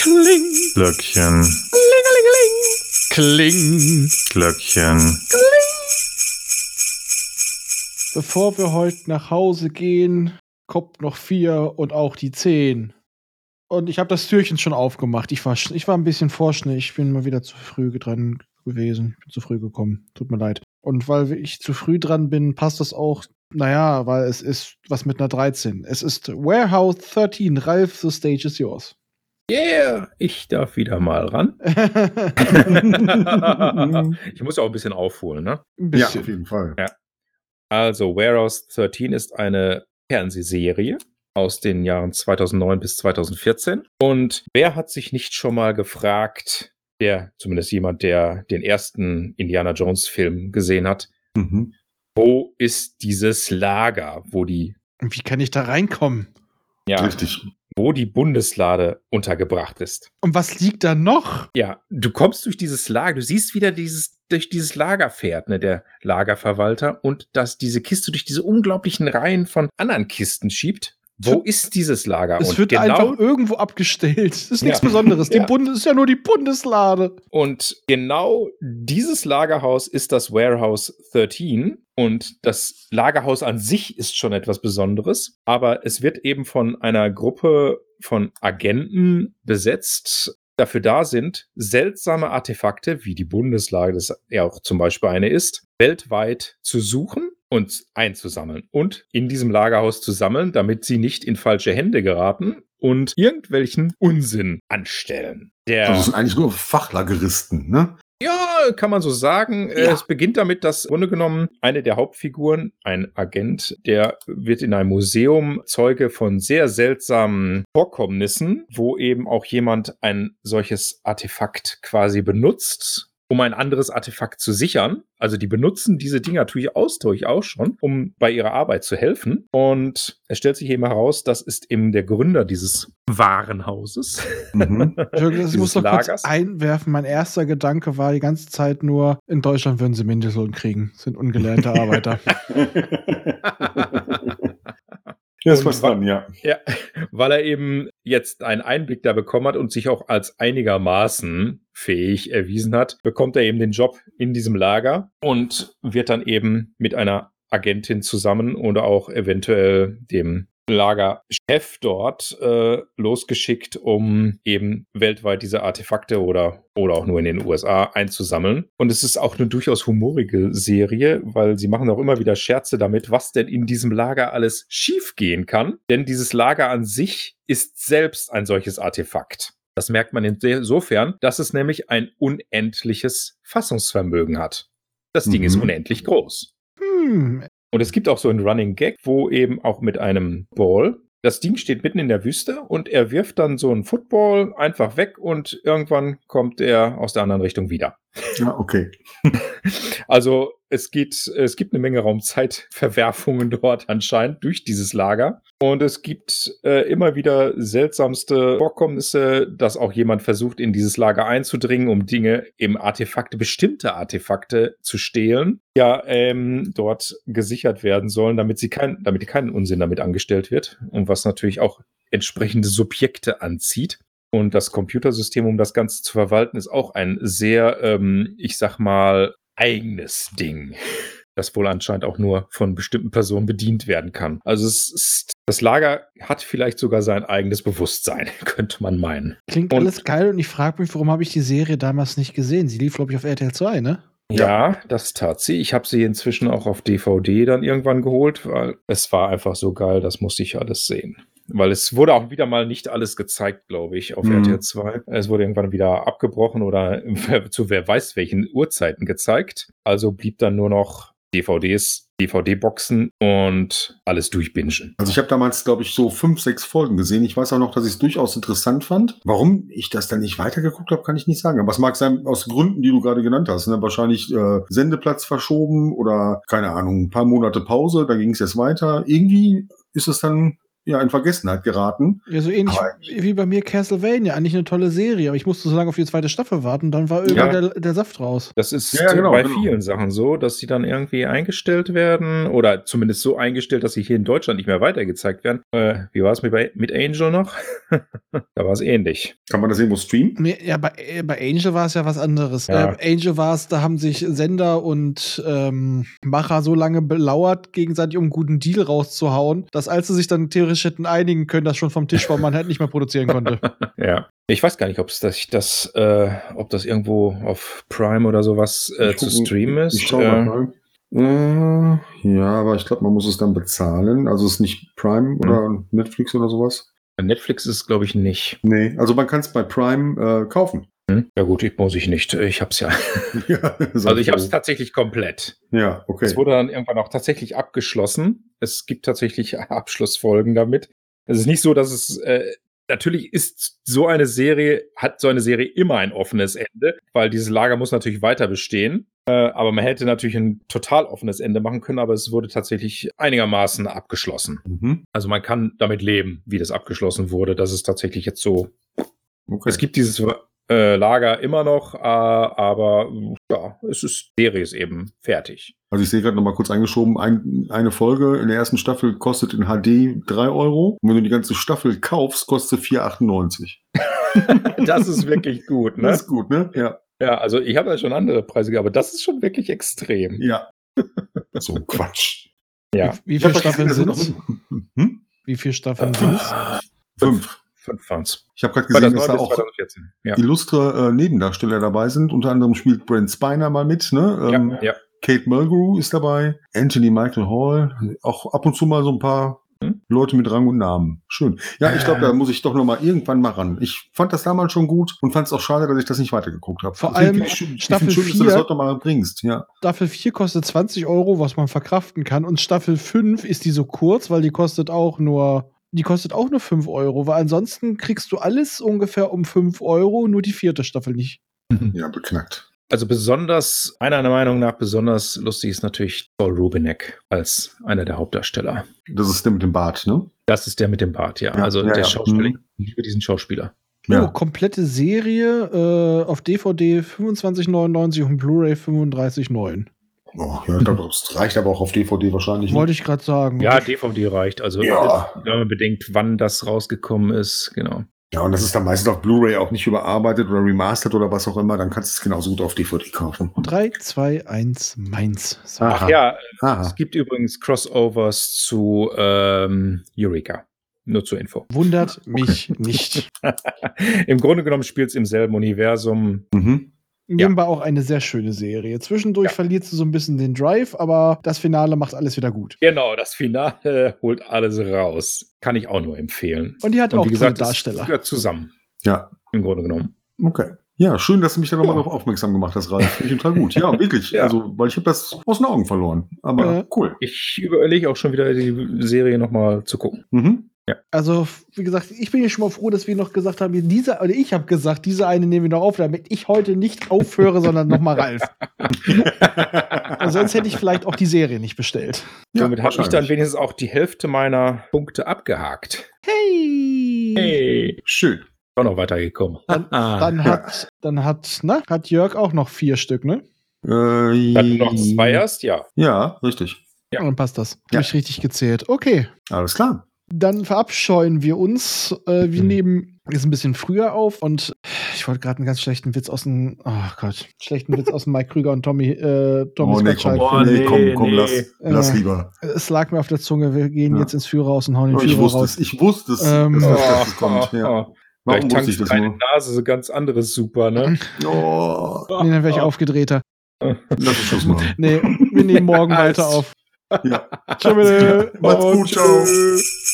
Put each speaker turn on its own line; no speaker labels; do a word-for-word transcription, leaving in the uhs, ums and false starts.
Kling.
Glöckchen.
Klingelingeling. Kling.
Glöckchen.
Kling. Bevor wir heute nach Hause gehen, kommt noch vier und auch die zehn. Und ich habe das Türchen schon aufgemacht. Ich war, ich war ein bisschen vorschnell. Ich bin mal wieder zu früh dran gewesen. Ich bin zu früh gekommen. Tut mir leid. Und weil ich zu früh dran bin, passt das auch. Naja, weil es ist was mit einer dreizehn. Es ist Warehouse dreizehn. Ralf, the stage is yours.
Yeah, ich darf wieder mal ran. Ich muss ja auch ein bisschen aufholen, ne?
Ein
Ja,
bisschen.
auf jeden Fall.
Ja. Also, Warehouse dreizehn ist eine Fernsehserie aus den Jahren zweitausendneun bis zweitausendvierzehn. Und wer hat sich nicht schon mal gefragt, der, zumindest jemand, der den ersten Indiana Jones Film gesehen hat,
Mhm.
wo ist dieses Lager, wo die,
Und wie kann ich da reinkommen?
ja,
Richtig.
wo die Bundeslade untergebracht ist?
Und was liegt da noch?
Ja, du kommst durch dieses Lager, du siehst wieder dieses, durch dieses Lager fährt, ne, der Lagerverwalter, und dass diese Kiste durch diese unglaublichen Reihen von anderen Kisten schiebt. Wo
Es
ist dieses Lager?
Es
und
wird
genau,
einfach irgendwo abgestellt. Das ist nichts
Ja.
Besonderes. Die
Ja.
Bundes ist ja nur die Bundeslade.
und genau dieses Lagerhaus ist das Warehouse dreizehn. Und das Lagerhaus an sich ist schon etwas Besonderes. Aber es wird eben von einer Gruppe von Agenten besetzt, dafür da sind, seltsame Artefakte, wie die Bundeslade, das ja auch zum Beispiel eine ist, weltweit zu suchen und einzusammeln und in diesem Lagerhaus zu sammeln, damit sie nicht in falsche Hände geraten und irgendwelchen Unsinn anstellen. Der,
Also, das sind eigentlich nur Fachlageristen, ne?
ja, kann man so sagen. Äh,
Ja.
Es beginnt damit, dass im Grunde genommen eine der Hauptfiguren, ein Agent, der wird in einem Museum Zeuge von sehr seltsamen Vorkommnissen, wo eben auch jemand ein solches Artefakt quasi benutzt, um ein anderes Artefakt zu sichern. Also die benutzen diese Dinger durchaus, durchaus schon, um bei ihrer Arbeit zu helfen. Und es stellt sich eben heraus, das ist eben der Gründer dieses Warenhauses.
Mhm.
Ich muss noch kurz
Lagers.
einwerfen. Mein erster Gedanke war die ganze Zeit nur, in Deutschland würden sie Mindestlohn kriegen. Das sind ungelernte Arbeiter.
Das
Und
war's dann, ja.
Ja, weil er eben jetzt einen Einblick da bekommen hat und sich auch als einigermaßen fähig erwiesen hat, bekommt er eben den Job in diesem Lager und wird dann eben mit einer Agentin zusammen oder auch eventuell dem Lagerchef dort äh, losgeschickt, um eben weltweit diese Artefakte oder, oder auch nur in den U S A einzusammeln. Und es ist auch eine durchaus humorige Serie, weil sie machen auch immer wieder Scherze damit, was denn in diesem Lager alles schiefgehen kann. Denn dieses Lager an sich ist selbst ein solches Artefakt. Das merkt man insofern, dass es nämlich ein unendliches Fassungsvermögen hat. Das Ding
Mhm.
ist unendlich groß.
Hm.
Und es gibt auch so einen Running Gag, wo eben auch mit einem Ball, das Ding steht mitten in der Wüste und er wirft dann so einen Football einfach weg und irgendwann kommt er aus der anderen Richtung wieder.
Ja, okay.
Also es geht, es gibt eine Menge Raumzeitverwerfungen dort anscheinend durch dieses Lager. Und es gibt äh, immer wieder seltsamste Vorkommnisse, dass auch jemand versucht, in dieses Lager einzudringen, um Dinge, eben Artefakte, bestimmte Artefakte zu stehlen, ja, ähm, dort gesichert werden sollen, damit sie kein, damit kein Unsinn damit angestellt wird. Und was natürlich auch entsprechende Subjekte anzieht. Und das Computersystem, um das Ganze zu verwalten, ist auch ein sehr, ähm, ich sag mal, eigenes Ding, das wohl anscheinend auch nur von bestimmten Personen bedient werden kann. Also es ist, das Lager hat vielleicht sogar sein eigenes Bewusstsein, könnte man meinen.
Klingt
Und-
alles geil und ich frage mich, warum habe ich die Serie damals nicht gesehen? Sie lief, glaube ich, auf R T L zwei, ne?
Ja, das tat sie. Ich habe sie inzwischen auch auf D V D dann irgendwann geholt, weil es war einfach so geil, das musste ich alles sehen. Weil es wurde auch wieder mal nicht alles gezeigt, glaube ich, auf
Mhm.
R T L zwei. Es wurde irgendwann wieder abgebrochen oder zu wer weiß welchen Uhrzeiten gezeigt. Also blieb dann nur noch D V Ds, D V D-Boxen und alles durchbingen.
Also ich habe damals, glaube ich, so fünf, sechs Folgen gesehen. Ich weiß auch noch, dass ich es durchaus interessant fand. Warum ich das dann nicht weitergeguckt habe, kann ich nicht sagen. Aber es mag sein, aus Gründen, die du gerade genannt hast. Ne? Wahrscheinlich äh, Sendeplatz verschoben oder, keine Ahnung, ein paar Monate Pause, dann ging es jetzt weiter. Irgendwie ist es dann ja, in Vergessenheit geraten.
Ja, so ähnlich
Aber-
wie bei mir Castlevania. Eigentlich eine tolle Serie, aber ich musste so lange auf die zweite Staffel warten, dann war irgendwann
Ja.
der, der Saft raus.
Das ist
Ja, genau,
bei
genau.
vielen Sachen so, dass sie dann irgendwie eingestellt werden oder zumindest so eingestellt, dass sie hier in Deutschland nicht mehr weitergezeigt werden. Äh, wie war es mit, bei- mit Angel noch? Da war es ähnlich.
Kann man das irgendwo streamen?
Nee, ja, bei, äh, bei Angel war es ja was anderes.
Ja.
Äh, Angel war es, da haben sich Sender und ähm, Macher so lange belauert, gegenseitig um einen guten Deal rauszuhauen, dass als sie sich dann theoretisch hätten einigen können, das schon vom Tisch war, man halt nicht mehr produzieren konnte.
Ja. Ich weiß gar nicht, ob es das, das äh, ob das irgendwo auf Prime oder sowas äh,
Ich
zu
guck-
streamen ist.
Ich schau
äh,
mal. Äh, ja, aber ich glaube, man muss es dann bezahlen. Also es ist nicht Prime oder Netflix oder sowas.
Netflix ist es, glaube ich, nicht.
Nee, also man kann es bei Prime äh, kaufen.
Hm? Ja gut, ich, muss ich nicht. Ich hab's ja.
Ja,
Also ich habe es tatsächlich komplett.
Ja, okay.
Es wurde dann irgendwann auch tatsächlich abgeschlossen. Es gibt tatsächlich Abschlussfolgen damit. Es ist nicht so, dass es äh, natürlich ist so eine Serie, hat so eine Serie immer ein offenes Ende, weil dieses Lager muss natürlich weiter bestehen. Äh, aber man hätte natürlich ein total offenes Ende machen können, aber es wurde tatsächlich einigermaßen abgeschlossen.
Mhm.
Also man kann damit leben, wie das abgeschlossen wurde. Das ist tatsächlich jetzt so.
Okay.
Es gibt dieses äh, Lager immer noch, äh, aber ja, es ist, die Serie ist eben fertig.
Also ich sehe gerade noch mal kurz eingeschoben, ein, eine Folge in der ersten Staffel kostet in H D drei Euro. Und wenn du die ganze Staffel kaufst, kostet vier achtundneunzig.
Das ist wirklich gut, ne?
Das ist gut, ne? Ja.
Ja, also ich habe ja schon andere Preise gehabt, aber das ist schon wirklich extrem.
Ja. So ein Quatsch.
Ja.
Wie, wie
Ich hab
viele
doch
Staffeln
gesehen,
sind
dass
es?
noch- Hm?
Wie viele Staffeln sind es?
Fünf.
Fünf waren's.
Ich habe gerade
War das
gesehen, dass da
neun bis
auch
zweitausendvierzehn. Ja.
illustre äh, Nebendarsteller dabei sind. Unter anderem spielt Brent Spiner mal mit, ne? Ähm,
Ja, ja.
Kate Mulgrew ist dabei, Anthony Michael Hall, auch ab und zu mal so ein paar
Hm?
Leute mit Rang und Namen. Schön. Ja, ich glaube, da muss ich doch noch mal irgendwann mal ran. Ich fand das damals schon gut und fand es auch schade, dass ich das nicht weitergeguckt habe.
Vor
Deswegen
allem
finde ich schön, ich
Staffel
finde schön, dass du das
vier
heute mal bringst. Ja.
Staffel vier kostet zwanzig Euro, was man verkraften kann. Und Staffel fünf ist die so kurz, weil die kostet auch nur, die kostet auch nur fünf Euro. Weil ansonsten kriegst du alles ungefähr um fünf Euro, nur die vierte Staffel nicht.
Ja, beknackt.
Also besonders, meiner Meinung nach besonders lustig ist natürlich Saul Rubinek als einer der Hauptdarsteller.
Das ist der mit dem Bart, ne?
Das ist der mit dem Bart, ja.
Ja,
also
ja,
der
ja.
Schauspieler.
Mhm.
Ich liebe diesen Schauspieler.
Oh, komplette Serie äh, auf D V D fünfundzwanzig neunundneunzig und Blu-ray fünfunddreißig neun.
Oh, ja, das reicht aber auch auf D V D wahrscheinlich.
Wollte ich gerade sagen.
Ja, D V D reicht. Also
Ja.
wenn man bedenkt, wann das rausgekommen ist, genau.
Ja, und das ist dann meistens auf Blu-ray auch nicht überarbeitet oder remastered oder was auch immer. Dann kannst du es genauso gut auf D V D kaufen.
drei, zwei, eins, meins. So.
Ah.
Ach
Aha.
ja,
Aha.
es gibt übrigens Crossovers zu ähm, Eureka. Nur zur Info.
Wundert mich nicht.
Im Grunde genommen spielt es im selben Universum.
Mhm.
Nebenbei auch eine sehr schöne Serie. Zwischendurch
Ja.
verlierst du so ein bisschen den Drive, aber das Finale macht alles wieder gut.
Genau, das Finale holt alles raus. Kann ich auch nur empfehlen.
Und die hat
Und
auch
wie gesagt,
tolle
es
Darsteller.
gehört zusammen.
Ja,
Im Grunde genommen.
okay. Ja, schön, dass du mich da nochmal
Ja.
darauf aufmerksam gemacht hast, Ralf. Finde ich total gut. Ja, wirklich.
Ja.
Also, weil ich habe das aus den Augen verloren. Aber
Ja.
cool.
Ich überlege auch schon wieder, die Serie nochmal zu gucken.
Mhm.
Also, wie gesagt, ich bin ja schon mal froh, dass wir noch gesagt haben, diese, oder ich habe gesagt, diese eine nehmen wir noch auf, damit ich heute nicht aufhöre, sondern nochmal Ralf. Und sonst hätte ich vielleicht auch die Serie nicht bestellt.
Ja,
Somit habe ich dann
wahrscheinlich.
wenigstens auch die Hälfte meiner Punkte abgehakt.
Hey!
Hey,
Schön.
war noch weitergekommen.
Dann,
Ah.
dann hat, dann hat, na, hat Jörg auch noch vier Stück, ne?
Äh,
Dann du noch zwei hast, ja.
Ja, richtig.
Ja.
Dann passt das.
Ja.
Habe ich richtig gezählt. Okay.
Alles klar.
Dann verabscheuen wir uns. Äh, wir
Mhm.
nehmen jetzt ein bisschen früher auf und ich wollte gerade einen ganz schlechten Witz aus dem, oh Gott, schlechten Witz aus dem Mike Krüger und Tommy, äh, Tommy's
Oh, nee,
Gottschalk.
komm.
Film.
Oh,
nee, komm,
nee,
komm,
nee.
lass, lass
Äh,
lieber.
Es lag mir auf der Zunge, wir gehen
Ja.
jetzt ins Führerhaus und hauen den
Oh, ich
Führer
wusste
raus.
es. Ich wusste es,
Ähm,
dass das,
Oh,
das kommt. Ja.
oh, oh.
Warum
Vielleicht
wusste ich
tankst
das
deine
nur?
Nase so ganz anderes super, ne?
Oh,
Nee, dann wäre ich aufgedrehter.
lass uns Schluss machen.
Nee, wir nehmen morgen
Alles.
weiter auf.
Ja.
Tschüss.
Macht's gut, ciao.
Tschüss.